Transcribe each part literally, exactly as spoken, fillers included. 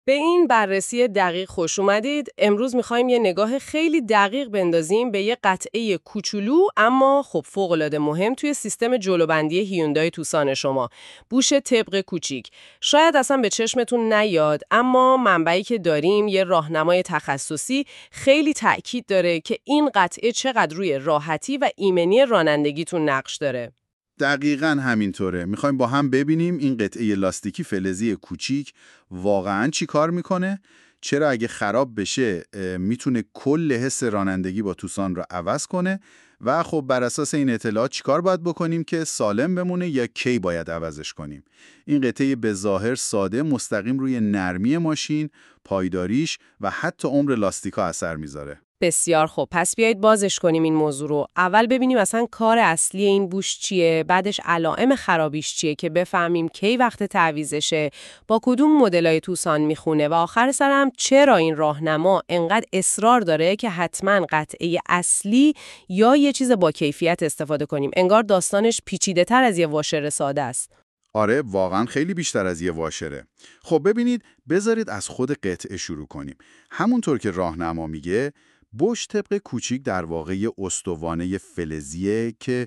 به این بررسی دقیق خوش اومدید. امروز می‌خوایم یه نگاه خیلی دقیق بندازیم به یه قطعه کوچولو اما خب فوق‌العاده مهم توی سیستم جلوبندی هیوندای توسان شما. بوش طبق کوچیک. شاید اصلا به چشمتون نیاد، اما منبعی که داریم یه راهنمای تخصصی خیلی تأکید داره که این قطعه چقدر روی راحتی و ایمنی رانندگیتون نقش داره. دقیقاً همینطوره. میخوایم با هم ببینیم این قطعه لاستیکی فلزی کوچیک واقعاً چی کار میکنه؟ چرا اگه خراب بشه میتونه کل حس رانندگی با توسان رو عوض کنه و خب بر اساس این اطلاعات چی کار باید بکنیم که سالم بمونه یا کی باید عوضش کنیم؟ این قطعه به ظاهر ساده مستقیم روی نرمی ماشین، پایداریش و حتی عمر لاستیکا اثر میذاره. بسیار خوب، پس بیایید بازش کنیم این موضوع رو. اول ببینیم اصلا کار اصلی این بوش چیه، بعدش علائم خرابیش چیه که بفهمیم کی وقت تعویضشه، با کدوم مدلای توسان میخونه و آخر سرم چرا این راهنما انقدر اصرار داره که حتما قطعه اصلی یا یه چیز با کیفیت استفاده کنیم. انگار داستانش پیچیده تر از یه واشر ساده است. آره، واقعا خیلی بیشتر از یه واشره. خب ببینید، بذارید از خود قطعه شروع کنیم. همونطور که راهنما میگه، بوش طبق کوچیک در واقع یه استوانه فلزیه که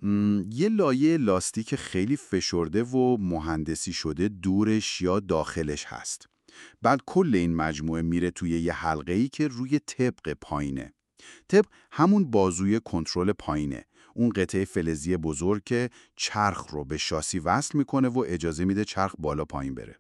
یه لایه لاستیک خیلی فشرده و مهندسی شده دورش یا داخلش هست. بعد کل این مجموعه میره توی یه حلقه‌ای که روی طبق پایینه. طبق همون بازوی کنترل پایینه. اون قطعه فلزی بزرگ که چرخ رو به شاسی وصل میکنه و اجازه میده چرخ بالا پایین بره.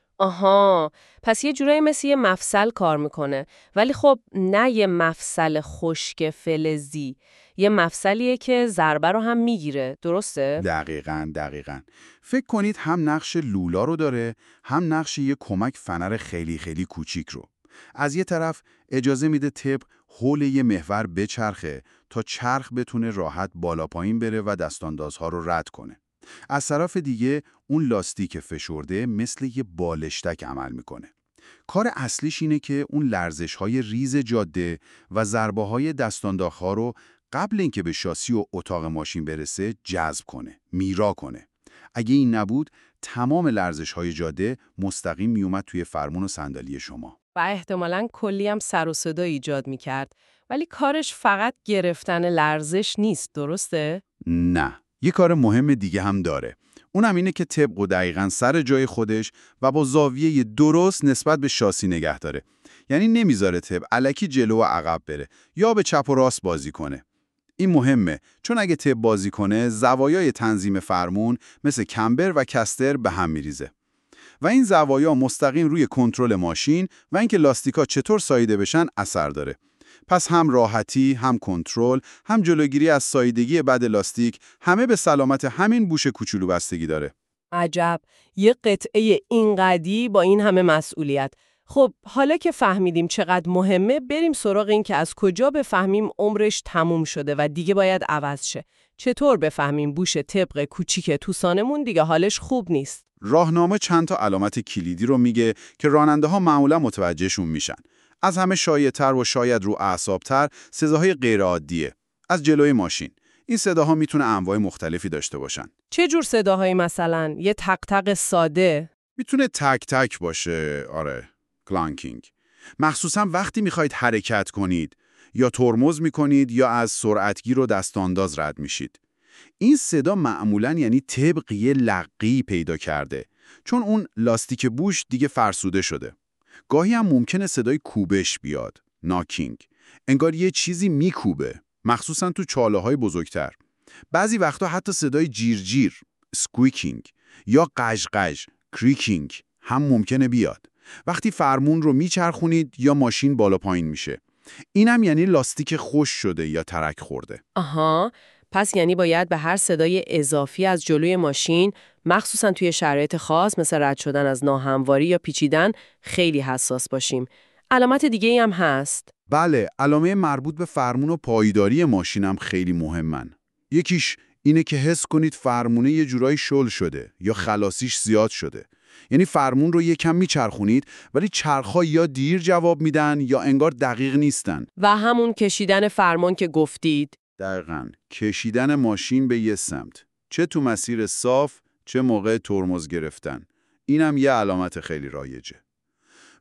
آها، پس یه جورایی مثل یه مفصل کار میکنه، ولی خب نه یه مفصل خشک فلزی، یه مفصلیه که ضربه رو هم میگیره، درسته؟ دقیقاً دقیقاً. فکر کنید هم نقش لولا رو داره، هم نقش یه کمک فنر خیلی خیلی کوچیک رو. از یه طرف اجازه میده طبق حول یه محور بچرخه تا چرخ بتونه راحت بالا پایین بره و دستاندازها رو رد کنه. از طرف دیگه اون لاستیک فشرده مثل یه بالشتک عمل میکنه. کار اصلیش اینه که اون لرزش‌های ریز جاده و ضربه‌های دستاندازها رو قبل اینکه به شاسی و اتاق ماشین برسه جذب کنه، میرا کنه. اگه این نبود، تمام لرزش‌های جاده مستقیم میومد توی فرمون و صندلی شما. و احتمالاً کلی هم سر و صدا ایجاد میکرد، ولی کارش فقط گرفتن لرزش نیست، درسته؟ نه، یه کار مهم دیگه هم داره. اونم اینه که طبق و دقیقاً سر جای خودش و با زاویه درست نسبت به شاسی نگه داره. یعنی نمیذاره طبق الکی جلو و عقب بره یا به چپ و راست بازی کنه. این مهمه، چون اگه طبق بازی کنه زوایای تنظیم فرمون مثل کمبر و کستر به هم میریزه. و این زوایا مستقیم روی کنترل ماشین و اینکه لاستیکا چطور ساییده بشن اثر داره. پس هم راحتی، هم کنترل، هم جلوگیری از ساییدگی بد لاستیک، همه به سلامت همین بوش کوچولو بستگی داره. عجب، یه قطعه اینقدی با این همه مسئولیت. خب حالا که فهمیدیم چقدر مهمه، بریم سراغ این که از کجا بفهمیم عمرش تموم شده و دیگه باید عوض شه. چطور بفهمیم بوش طبق کوچیک توسانمون دیگه حالش خوب نیست؟ راهنامه چند تا علامت کلیدی رو میگه که راننده ها معمولا متوجهشون میشن. از همه شایع‌تر و شاید رو اعصاب‌تر صداهای غیرعادیه از جلوی ماشین. این صداها میتونه انواع مختلفی داشته باشن. چه جور صداهایی مثلا؟ یه تق تق ساده؟ میتونه تک تک باشه، آره، کلانکینگ. مخصوصا وقتی میخواید حرکت کنید یا ترمز میکنید یا از سرعتگیر و دستانداز رد میشید. این صدا معمولاً یعنی طبق یه لقی پیدا کرده، چون اون لاستیک بوش دیگه فرسوده شده. گاهی هم ممکنه صدای کوبش بیاد، ناکینگ. انگار یه چیزی میکوبه، مخصوصاً تو چاله‌های بزرگتر. بعضی وقتا حتی صدای جیرجیر، سکویکینگ، یا قژقژ، کریکینگ هم ممکنه بیاد. وقتی فرمون رو میچرخونید یا ماشین بالا پایین میشه. اینم یعنی لاستیک خشک شده یا ترک خورده. آها، پس یعنی باید به هر صدای اضافی از جلوی ماشین، مخصوصا توی شرایط خاص مثل رد شدن از ناهمواری یا پیچیدن، خیلی حساس باشیم. علامت دیگه‌ای هم هست؟ بله، علامه مربوط به فرمون و پایداری ماشینم خیلی مهمن. یکیش اینه که حس کنید فرمونه یه جورایی شل شده یا خلاصیش زیاد شده. یعنی فرمون رو یکم میچرخونید ولی چرخ‌ها یا دیر جواب میدن یا انگار دقیق نیستن. و همون کشیدن فرمان که گفتید. دقیقاً، کشیدن ماشین به یه سمت، چه تو مسیر صاف چه موقع ترمز گرفتن. اینم یه علامت خیلی رایجه.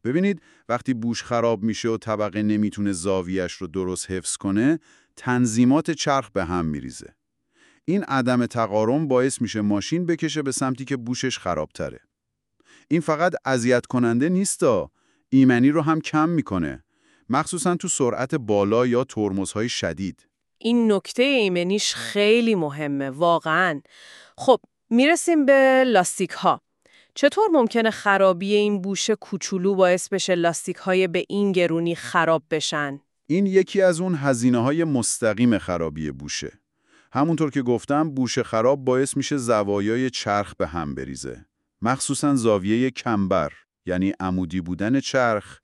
ببینید وقتی بوش خراب میشه و طبقه نمیتونه زاویه‌اش رو درست حفظ کنه، تنظیمات چرخ به هم میریزه. این عدم تقارن باعث میشه ماشین بکشه به سمتی که بوشش خرابتره. این فقط اذیت کننده نیستا، ایمنی رو هم کم میکنه، مخصوصا تو سرعت بالا یا ترمزهای شدید. این نکته ایمنیش خیلی مهمه واقعاً. خب میرسیم به لاستیک ها. چطور ممکنه خرابی این بوش کوچولو باعث بشه لاستیک های به این گرونی خراب بشن؟ این یکی از اون هزینه‌های مستقیم خرابی بوشه. همونطور که گفتم بوش خراب باعث میشه زوایای چرخ به هم بریزه. مخصوصاً زاویه کمبر، یعنی عمودی بودن چرخ،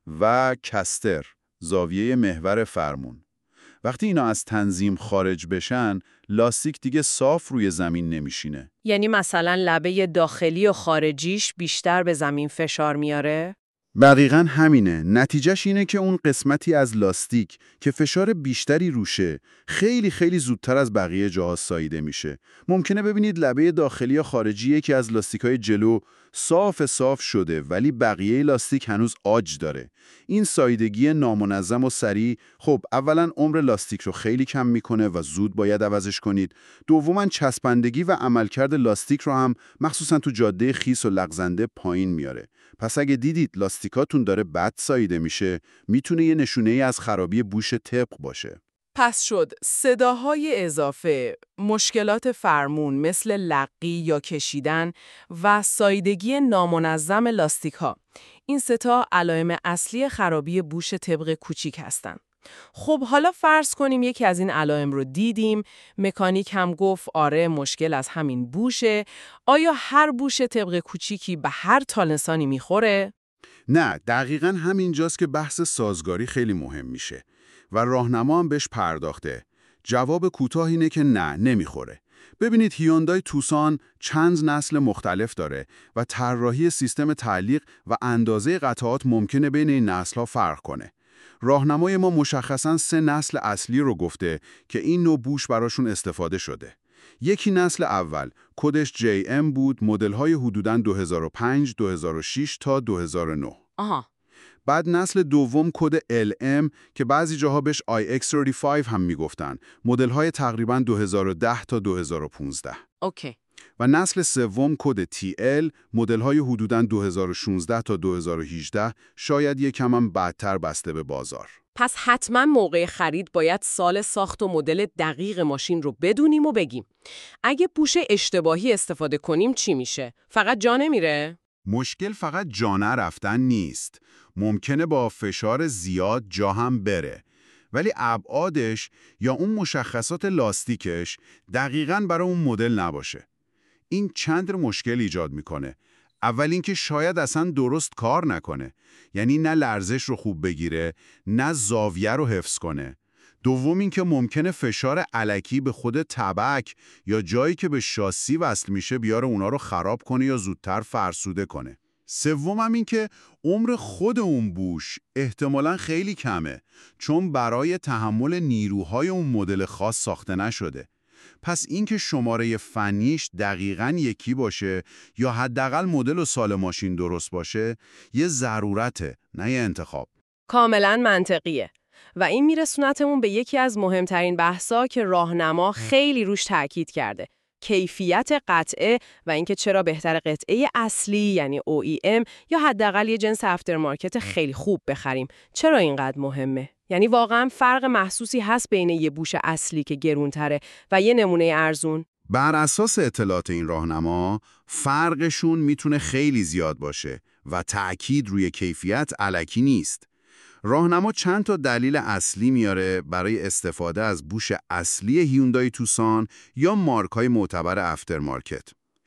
و کستر، زاویه محور فرمون. وقتی اینا از تنظیم خارج بشن، لاستیک دیگه صاف روی زمین نمیشینه. یعنی مثلا لبه داخلی و خارجیش بیشتر به زمین فشار میاره؟ دقیقاً همینه. نتیجهش اینه که اون قسمتی از لاستیک که فشار بیشتری روشه خیلی خیلی زودتر از بقیه جاها ساییده میشه. ممکنه ببینید لبه داخلی یا خارجی یکی از لاستیک‌های جلو صاف صاف شده ولی بقیه لاستیک هنوز آج داره. این ساییدگی نامنظم و سریع خب اولاً عمر لاستیک رو خیلی کم میکنه و زود باید عوضش کنید. دوماً چسبندگی و عملکرد لاستیک رو هم مخصوصاً تو جاده خیس و لغزنده پایین میاره. پس اگه دیدید لاستیکاتون داره بد ساییده میشه، میتونه یه نشونه ای از خرابی بوش طبق باشه. پس شد صداهای اضافه، مشکلات فرمون مثل لقی یا کشیدن و ساییدگی نامنظم لاستیک ها. این سه تا علائم اصلی خرابی بوش طبق کوچیک هستن. خب حالا فرض کنیم یکی از این علائم رو دیدیم، مکانیک هم گفت آره مشکل از همین بوشه. آیا هر بوش طبق کوچیکی به هر تالنسانی میخوره؟ نه، دقیقاً همینجاست که بحث سازگاری خیلی مهم میشه و راهنما هم بهش پرداخته. جواب کوتاه اینه که نه، نمیخوره. ببینید هیوندای توسان چند نسل مختلف داره و طراحی سیستم تعلیق و اندازه قطعات ممکنه بین این نسل‌ها فرق کنه. راهنمای ما مشخصاً سه نسل اصلی رو گفته که این نوع بوش براشون استفاده شده. یکی نسل اول، کدش جی ام بود، مدل‌های حدوداً دو هزار و پنج، دو هزار و شش تا دو هزار و نه. آها. بعد نسل دوم کد ال ام که بعضی جاها بهش آی اکس سی و پنج هم میگفتن، مدل‌های تقریباً دو هزار و ده تا دو هزار و پانزده. اوکی. و نسل سوم کد تی ال، مدل‌های حدوداً دو هزار و شانزده تا دو هزار و هجده، شاید یکم هم بعدتر بسته به بازار. پس حتما موقع خرید باید سال ساخت و مدل دقیق ماشین رو بدونیم و بگیم. اگه بوش اشتباهی استفاده کنیم چی میشه؟ فقط جا نمیره؟ مشکل فقط جا نرفتن نیست. ممکنه با فشار زیاد جا هم بره. ولی ابعادش یا اون مشخصات لاستیکش دقیقاً برای اون مدل نباشه. این چند مشکل ایجاد میکنه. اول اینکه شاید اصلا درست کار نکنه. یعنی نه لرزش رو خوب بگیره، نه زاویه رو حفظ کنه. دوم اینکه ممکنه فشار الکی به خود تبک یا جایی که به شاسی وصل میشه بیاره اونا رو خراب کنه یا زودتر فرسوده کنه. سوم هم این که عمر خود اون بوش احتمالاً خیلی کمه، چون برای تحمل نیروهای اون مدل خاص ساخته نشده. پس اینکه شماره فنیش دقیقاً یکی باشه یا حداقل مدل و سال ماشین درست باشه یه ضرورته، نه یه انتخاب. کاملاً منطقیه. و این میرسونتمون به یکی از مهمترین بحثا که راهنما خیلی روش تاکید کرده. کیفیت قطعه و اینکه چرا بهتر قطعه اصلی یعنی او ای ام یا حداقل یه جنس افترمارکت خیلی خوب بخریم. چرا اینقدر مهمه؟ یعنی واقعا فرق محسوسی هست بین یه بوش اصلی که گرونتره و یه نمونه ارزون؟ بر اساس اطلاعات این راهنما فرقشون میتونه خیلی زیاد باشه و تأکید روی کیفیت الکی نیست. راهنما چند تا دلیل اصلی میاره برای استفاده از بوش اصلی هیوندای توسان یا مارکای معتبر افترمارکت.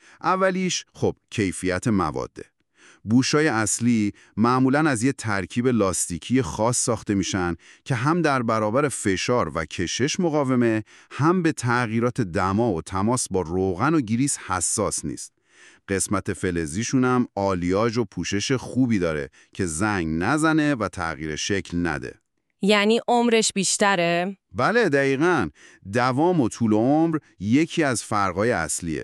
اولیش خب کیفیت مواده. بوشای اصلی معمولاً از یه ترکیب لاستیکی خاص ساخته میشن که هم در برابر فشار و کشش مقاومه، هم به تغییرات دما و تماس با روغن و گریس حساس نیست. قسمت فلزیشون هم آلیاژ و پوشش خوبی داره که زنگ نزنه و تغییر شکل نده. یعنی عمرش بیشتره؟ بله دقیقاً. دوام و طول عمر یکی از فرقای اصلیه.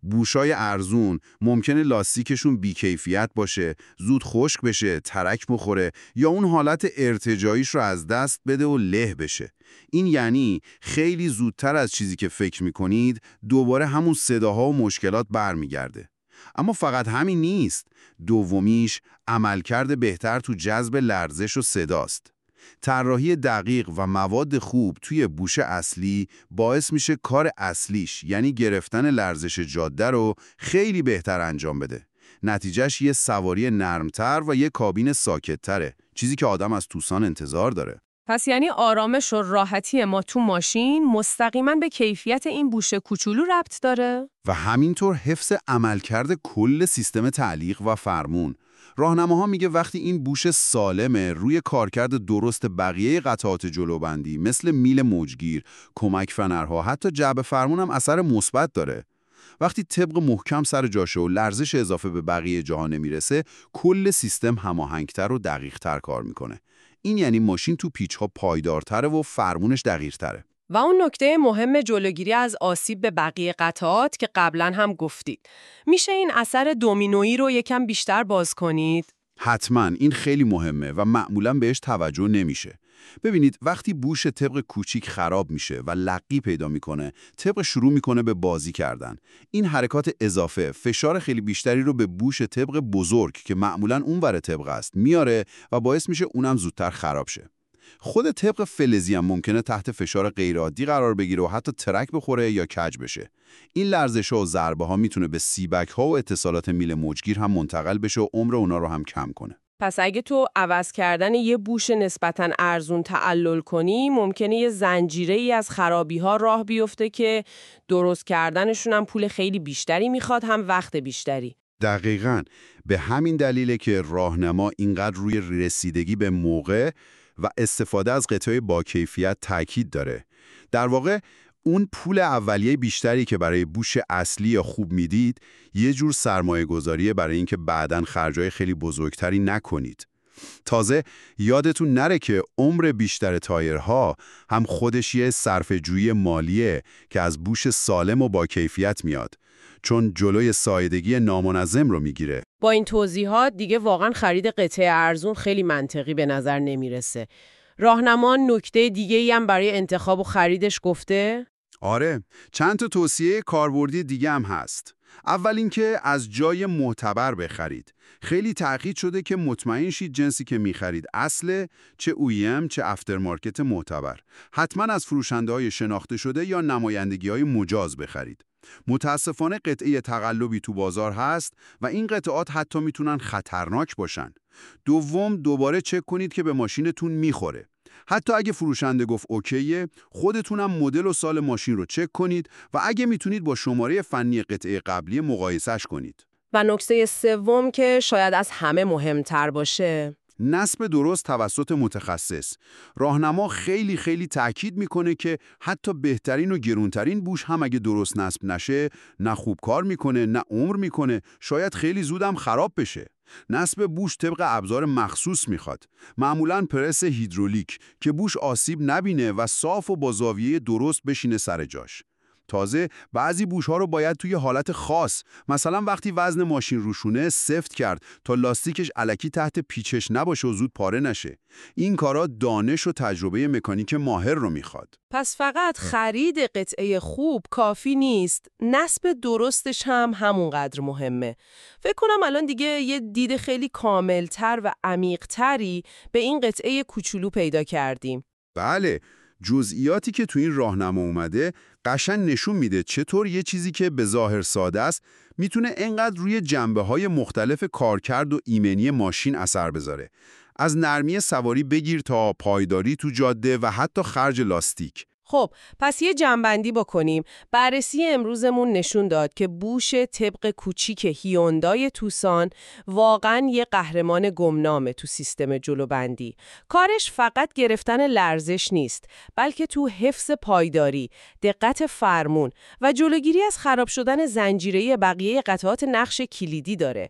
بوشای ارزون ممکنه لاستیکشون بیکیفیت باشه، زود خشک بشه، ترک بخوره یا اون حالت ارتجاعیش رو از دست بده و له بشه. این یعنی خیلی زودتر از چیزی که فکر میکنید دوباره همون صداها و مشکلات برمیگرده. اما فقط همین نیست. دومیش عملکرد بهتر تو جذب لرزش و صداست. طراحی دقیق و مواد خوب توی بوش اصلی باعث میشه کار اصلیش، یعنی گرفتن لرزش جاده رو خیلی بهتر انجام بده. نتیجهش یه سواری نرمتر و یه کابین ساکت‌تره، چیزی که آدم از توسان انتظار داره. پس یعنی آرامش و راحتی ما تو ماشین مستقیما به کیفیت این بوش کوچولو ربط داره؟ و همینطور حفظ عملکرد کل سیستم تعلیق و فرمون. راهنماها میگه وقتی این بوش سالمه روی کارکرد درست بقیه قطعات جلوبندی مثل میل موجگیر، کمک فنرها، حتی جعبه فرمون هم اثر مثبت داره. وقتی طبق محکم سر جاشه و لرزش اضافه به بقیه جاها نمیرسه، کل سیستم هماهنگتر و دقیق‌تر کار میکنه. این یعنی ماشین تو پیچ‌ها پایدارتره و فرمونش دقیق‌تره. و اون نکته مهم جلوگیری از آسیب به بقیه قطعات که قبلا هم گفتید. میشه این اثر دومینویی رو یکم بیشتر باز کنید؟ حتما، این خیلی مهمه و معمولا بهش توجه نمیشه. ببینید وقتی بوش طبق کوچیک خراب میشه و لقی پیدا میکنه، طبق شروع میکنه به بازی کردن. این حرکات اضافه فشار خیلی بیشتری رو به بوش طبق بزرگ که معمولا اونور طبق است میاره و باعث میشه اونم زودتر خراب شه. خود طبق فلزی هم ممکنه تحت فشار غیرعادی قرار بگیره و حتی ترک بخوره یا کج بشه. این لرزش‌ها و ضربه‌ها میتونه به سیبک‌ها و اتصالات میل موجگیر هم منتقل بشه و عمر اونا رو هم کم کنه. پس اگه تو عوض کردن یه بوش نسبتاً ارزون تعلل کنی، ممکنه یه زنجیره‌ای از خرابی‌ها راه بیفته که درست کردنشون هم پول خیلی بیشتری میخواد، هم وقت بیشتری. دقیقاً. به همین دلیله که راهنما اینقدر روی رسیدگی به موقع و استفاده از قطعه با کیفیت تاکید داره. در واقع اون پول اولیه بیشتری که برای بوش اصلی یا خوب میدید، یه جور سرمایه گذاریه برای اینکه بعداً خرجای خیلی بزرگتری نکنید. تازه یادتون نره که عمر بیشتر تایرها هم خودش یه صرفه‌جویی مالیه که از بوش سالم و با کیفیت میاد، چون جلوی سایدگی نامنظم رو میگیره. با این توضیحات دیگه واقعا خرید قطعه ارزون خیلی منطقی به نظر نمیرسه. راهنما نکته دیگه‌ای هم برای انتخاب و خریدش گفته؟ آره، چند تا توصیه کاربردی دیگه هم هست. اول اینکه از جای معتبر بخرید. خیلی تأکید شده که مطمئن شید جنسی که میخرید اصله، چه او ای ام چه افترمارکت معتبر. حتما از فروشنده‌های شناخته شده یا نمایندگی‌های مجاز بخرید. متاسفانه قطعه تقلبی تو بازار هست و این قطعات حتی میتونن خطرناک باشن. دوم، دوباره چک کنید که به ماشینتون میخوره. حتی اگه فروشنده گفت اوکیه، خودتونم مدل و سال ماشین رو چک کنید و اگه میتونید با شماره فنی قطعه قبلی مقایسش کنید. و نکته سوم که شاید از همه مهمتر باشه، نصب درست توسط متخصص. راهنما خیلی خیلی تأکید میکنه که حتی بهترین و گرونترین بوش هم اگه درست نصب نشه، نه خوب کار میکنه، نه عمر میکنه، شاید خیلی زودم خراب بشه. نصب بوش طبق ابزار مخصوص میخواد. معمولاً پرس هیدرولیک که بوش آسیب نبینه و صاف و با زاویه درست بشینه سر جاش. تازه بعضی بوش‌ها رو باید توی حالت خاص، مثلا وقتی وزن ماشین روشونه، سفت کرد تا لاستیکش الکی تحت پیچش نباشه و زود پاره نشه. این کارا دانش و تجربه مکانیک ماهر رو میخواد. پس فقط خرید قطعه خوب کافی نیست، نصب درستش هم همونقدر مهمه. فکر کنم الان دیگه یه دید خیلی کاملتر و عمیق‌تری به این قطعه کوچولو پیدا کردیم. بله، جزئیاتی که تو این راهنما اومده قشنگ نشون میده چطور یه چیزی که به ظاهر ساده است میتونه انقدر روی جنبه‌های مختلف کارکرد و ایمنی ماشین اثر بذاره. از نرمی سواری بگیر تا پایداری تو جاده و حتی خرج لاستیک. خب، پس یه جمع‌بندی بکنیم. بررسی امروزمون نشون داد که بوش طبق کوچیک هیوندای توسان واقعاً یه قهرمان گمنامه تو سیستم جلوبندی. کارش فقط گرفتن لرزش نیست، بلکه تو حفظ پایداری، دقت فرمون و جلوگیری از خراب شدن زنجیره‌ای بقیه قطعات نقش کلیدی داره.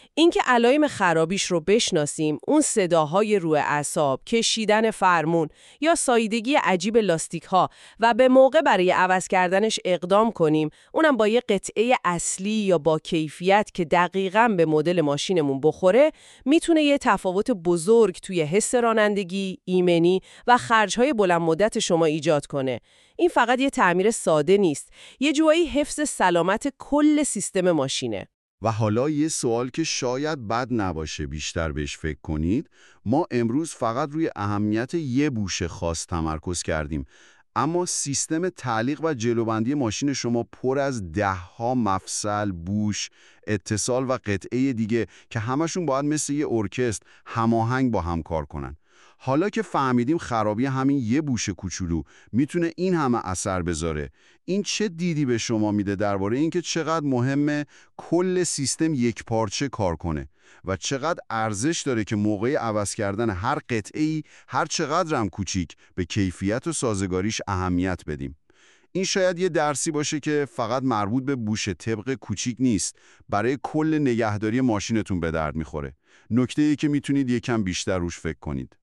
اینکه علائم خرابیش رو بشناسیم، اون صداهای روی اعصاب، کشیدن فرمون یا ساییدگی عجیب لاستیک‌ها و به موقع برای عوض کردنش اقدام کنیم، اونم با یه قطعه اصلی یا با کیفیت که دقیقاً به مدل ماشینمون بخوره، میتونه یه تفاوت بزرگ توی حس رانندگی، ایمنی و خرج‌های بلند مدت شما ایجاد کنه. این فقط یه تعمیر ساده نیست، یه جوری حفظ سلامت کل سیستم ماشینه. و حالا یه سوال که شاید بد نباشه بیشتر بهش فکر کنید، ما امروز فقط روی اهمیت یه بوش خاص تمرکز کردیم، اما سیستم تعلیق و جلوبندی ماشین شما پر از ده‌ها مفصل، بوش، اتصال و قطعه دیگه که همشون باید مثل یه ارکستر هماهنگ با هم کار کنن. حالا که فهمیدیم خرابی همین یه بوش کوچولو میتونه این همه اثر بذاره، این چه دیدی به شما میده درباره اینکه چقدر مهمه کل سیستم یک پارچه کار کنه و چقدر ارزش داره که موقع عوض کردن هر قطعه‌ای، هر چقدر هم کوچیک، به کیفیت و سازگاریش اهمیت بدیم. این شاید یه درسی باشه که فقط مربوط به بوش طبق کوچیک نیست، برای کل نگهداری ماشینتون به درد میخوره. نکته‌ای که میتونید یکم بیشتر روش فکر کنید.